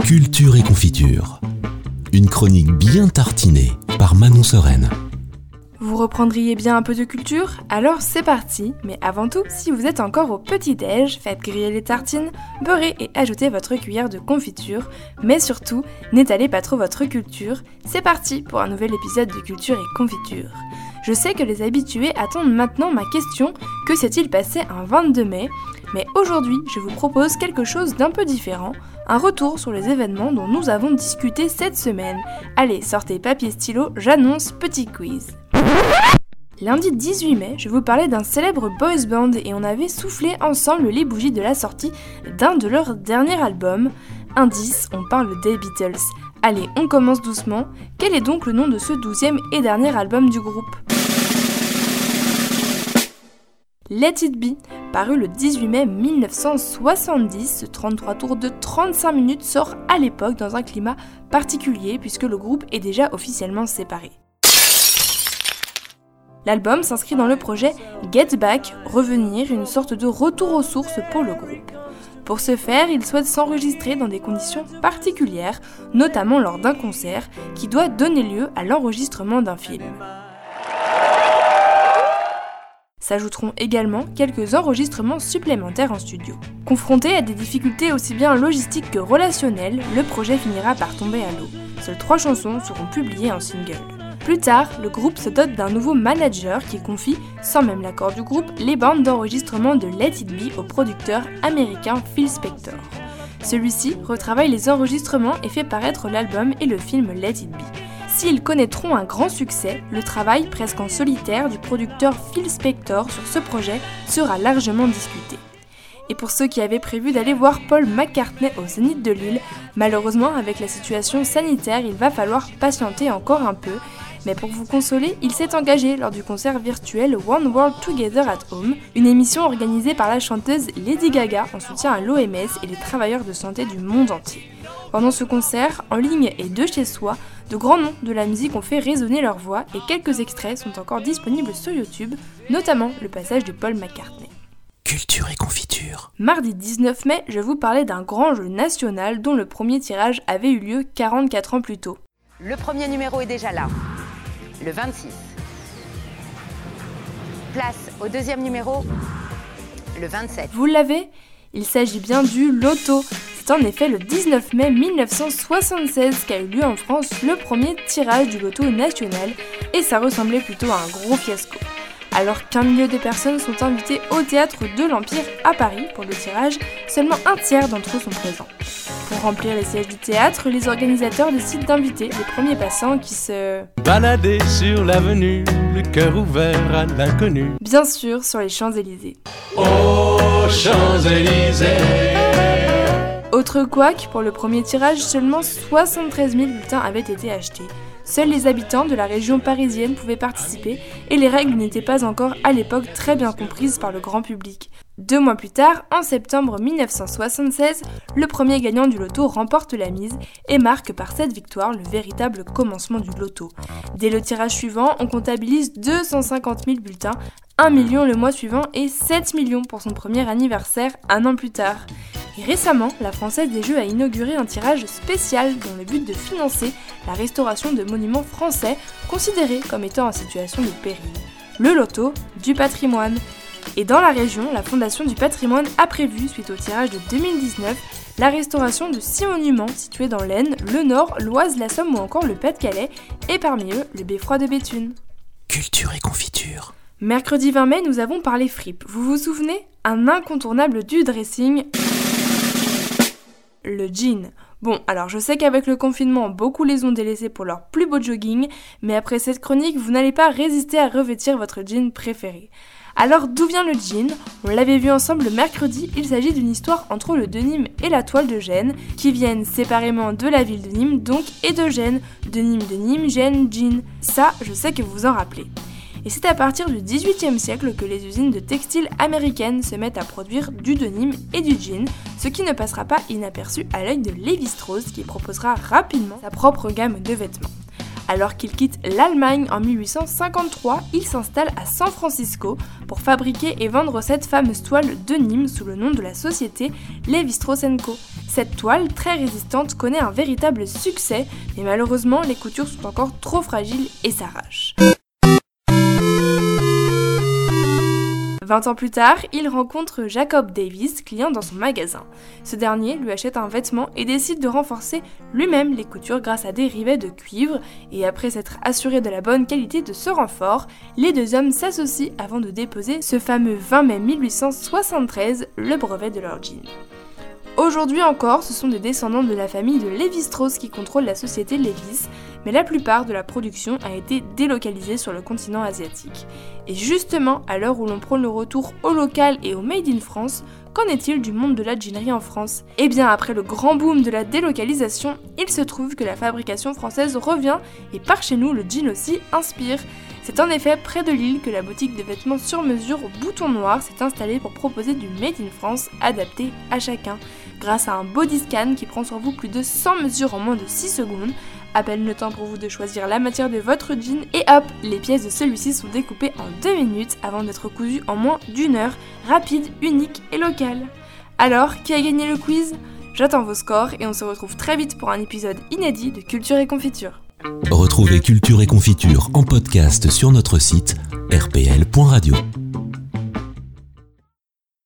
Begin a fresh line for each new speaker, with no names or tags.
Culture et confiture. Une chronique bien tartinée par Manon Sereine.
Vous reprendriez bien un peu de culture? Alors c'est parti. Mais avant tout, si vous êtes encore au petit-déj, faites griller les tartines, beurrez et ajoutez votre cuillère de confiture. Mais surtout, n'étalez pas trop votre culture. C'est parti pour un nouvel épisode de Culture et confiture. Je sais que les habitués attendent maintenant ma question, que s'est-il passé un 22 mai? Mais aujourd'hui, je vous propose quelque chose d'un peu différent, un retour sur les événements dont nous avons discuté cette semaine. Allez, sortez papier stylo, j'annonce petit quiz. Lundi 18 mai, je vous parlais d'un célèbre boys band et on avait soufflé ensemble les bougies de la sortie d'un de leurs derniers albums. Indice, on parle des Beatles. Allez, on commence doucement. Quel est donc le nom de ce 12e et dernier album du groupe? Let It Be, paru le 18 mai 1970, ce 33 tours de 35 minutes sort à l'époque dans un climat particulier puisque le groupe est déjà officiellement séparé. L'album s'inscrit dans le projet Get Back, revenir, une sorte de retour aux sources pour le groupe. Pour ce faire, il souhaite s'enregistrer dans des conditions particulières, notamment lors d'un concert qui doit donner lieu à l'enregistrement d'un film. S'ajouteront également quelques enregistrements supplémentaires en studio. Confronté à des difficultés aussi bien logistiques que relationnelles, le projet finira par tomber à l'eau. Seules 3 chansons seront publiées en single. Plus tard, le groupe se dote d'un nouveau manager qui confie, sans même l'accord du groupe, les bandes d'enregistrement de Let It Be au producteur américain Phil Spector. Celui-ci retravaille les enregistrements et fait paraître l'album et le film Let It Be. S'ils connaîtront un grand succès, le travail presque en solitaire du producteur Phil Spector sur ce projet sera largement discuté. Et pour ceux qui avaient prévu d'aller voir Paul McCartney au Zénith de Lille, malheureusement avec la situation sanitaire, il va falloir patienter encore un peu. Mais pour vous consoler, il s'est engagé lors du concert virtuel One World Together at Home, une émission organisée par la chanteuse Lady Gaga en soutien à l'OMS et les travailleurs de santé du monde entier. Pendant ce concert, en ligne et de chez soi, de grands noms de la musique ont fait résonner leur voix et quelques extraits sont encore disponibles sur YouTube, notamment le passage de Paul McCartney.
Culture et confiture.
Mardi 19 mai, je vous parlais d'un grand jeu national dont le premier tirage avait eu lieu 44 ans plus tôt.
Le premier numéro est déjà là, le 26. Place au deuxième numéro, le 27.
Vous l'avez ? Il s'agit bien du loto. C'est en effet le 19 mai 1976 qu'a eu lieu en France le premier tirage du loto national et ça ressemblait plutôt à un gros fiasco. Alors qu'un millier de personnes sont invitées au théâtre de l'Empire à Paris pour le tirage, seulement un tiers d'entre eux sont présents. Pour remplir les sièges du théâtre, les organisateurs décident d'inviter les premiers passants qui se
balader sur l'avenue, le cœur ouvert à l'inconnu.
Bien sûr, sur les Champs-Élysées.
Oh, Champs-Élysées.
Autre couac, pour le premier tirage, seulement 73 000 bulletins avaient été achetés. Seuls les habitants de la région parisienne pouvaient participer et les règles n'étaient pas encore à l'époque très bien comprises par le grand public. 2 mois plus tard, en septembre 1976, le premier gagnant du loto remporte la mise et marque par cette victoire le véritable commencement du loto. Dès le tirage suivant, on comptabilise 250 000 bulletins, 1 million le mois suivant et 7 millions pour son premier anniversaire un an plus tard. Et récemment, la Française des Jeux a inauguré un tirage spécial dans le but de financer la restauration de monuments français considérés comme étant en situation de péril. Le loto du patrimoine. Et dans la région, la Fondation du patrimoine a prévu, suite au tirage de 2019, la restauration de 6 monuments situés dans l'Aisne, le Nord, l'Oise, la Somme ou encore le Pas-de-Calais, et parmi eux, le beffroi de Béthune.
Culture et confiture.
Mercredi 20 mai, nous avons parlé fripe. Vous vous souvenez ? Un incontournable du dressing, le jean. Bon, alors je sais qu'avec le confinement, beaucoup les ont délaissés pour leur plus beau jogging, mais après cette chronique, vous n'allez pas résister à revêtir votre jean préféré. Alors d'où vient le jean ? On l'avait vu ensemble le mercredi, il s'agit d'une histoire entre le de Nîmes et la toile de Gênes, qui viennent séparément de la ville de Nîmes donc et de Gênes, Gênes, jean. Ça, je sais que vous vous en rappelez. Et c'est à partir du XVIIIe siècle que les usines de textiles américaines se mettent à produire du denim et du jean, ce qui ne passera pas inaperçu à l'œil de Lévi-Strauss qui proposera rapidement sa propre gamme de vêtements. Alors qu'il quitte l'Allemagne en 1853, il s'installe à San Francisco pour fabriquer et vendre cette fameuse toile de Nîmes sous le nom de la société Lévi-Strauss & Co. Cette toile, très résistante, connaît un véritable succès, mais malheureusement, les coutures sont encore trop fragiles et s'arrachent. 20 ans plus tard, il rencontre Jacob Davis, client dans son magasin. Ce dernier lui achète un vêtement et décide de renforcer lui-même les coutures grâce à des rivets de cuivre, et après s'être assuré de la bonne qualité de ce renfort, les deux hommes s'associent avant de déposer ce fameux 20 mai 1873, le brevet de leur jean. Aujourd'hui encore, ce sont des descendants de la famille de Lévi-Strauss qui contrôlent la société Levi's, mais la plupart de la production a été délocalisée sur le continent asiatique. Et justement, à l'heure où l'on prône le retour au local et au Made in France, qu'en est-il du monde de la jeanerie en France ? Eh bien, après le grand boom de la délocalisation, il se trouve que la fabrication française revient et par chez nous, le jean aussi inspire. C'est en effet près de Lille que la boutique de vêtements sur mesure au bouton noir s'est installée pour proposer du Made in France adapté à chacun. Grâce à un body scan qui prend sur vous plus de 100 mesures en moins de 6 secondes, à peine le temps pour vous de choisir la matière de votre jean et hop, les pièces de celui-ci sont découpées en 2 minutes avant d'être cousues en moins d'1 heure, rapide, unique et locale. Alors, qui a gagné le quiz ? J'attends vos scores et on se retrouve très vite pour un épisode inédit de Culture et Confiture.
Retrouvez Culture et Confiture en podcast sur notre site rpl.radio.